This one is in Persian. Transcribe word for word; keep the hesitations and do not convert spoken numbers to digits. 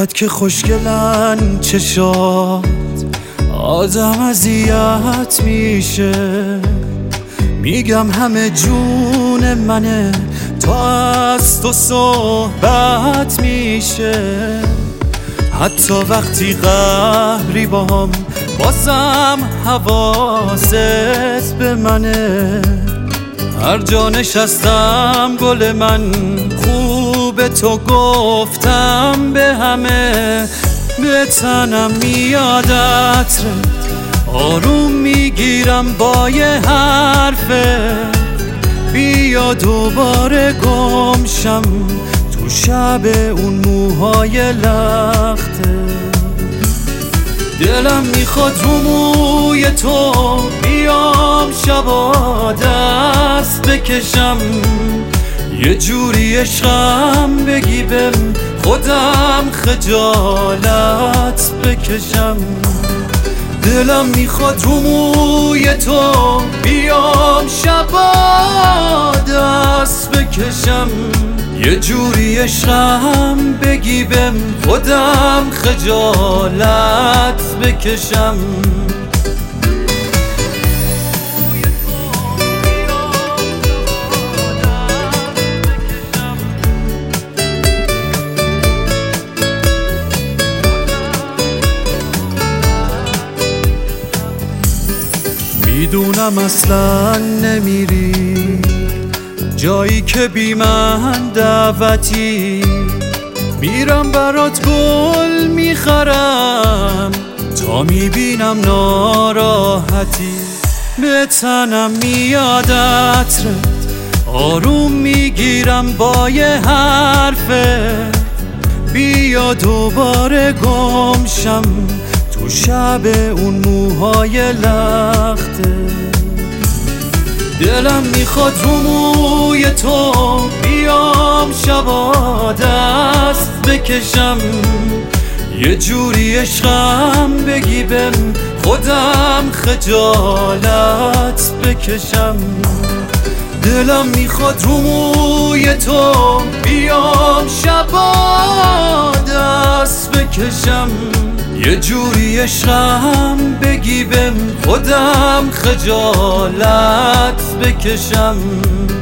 انقدر که خوشگلن چشات آدم اذیت میشه. میگم همه جون منه تا از تو صحبت میشه. حتی وقتی قهری باهم بازم حواست به منه. هر جا نشستم گل من خوب تو گفتم به همه. به تنم میاد عطرت آروم میگیرم با یه حرفه. بیا دوباره گمشم تو شب اون موهای لخته. دلم میخواد رو موی تو بیام شبا دست بکشم. یه جوری عشقم بگی بهم خودم خجالت بکشم. دلم میخواد رو موی تو بیام شبا دست بکشم. یه جوری عشقم بگی بهم خودم خجالت بکشم. میدونم اصلا نمیری جایی که بی من دعوتی. میرم برات گل میخرم تا میبینم ناراحتی. به تنم میاد عطرت آروم میگیرم با یه حرفه. بیا دوباره گمشم تو شب اون موهای لخته. دلم میخواد رو موی تو بیام شبا دست بکشم. یه جوری عشقم بگی بهم خودم خجالت بکشم. دلم میخواد رو موی تو بیام شبا دست بکشم. یه جوری عشقم بگی بهم خودم خجالت بکشم.